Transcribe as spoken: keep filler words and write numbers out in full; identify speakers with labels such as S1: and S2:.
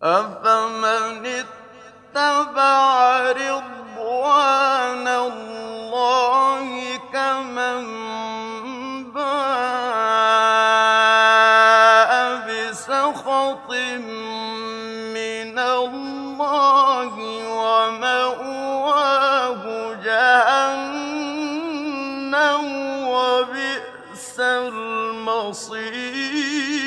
S1: أَفَمَنِ اتَّبَعَ رِضْوَانَ اللَّهِ كَمَن بَاءَ بِسَخَطٍ مِّنَ اللَّهِ وَمَأْوَاهُ جَهَنَّمُ ۖ وَبِئْسَ الْمَصِيرُ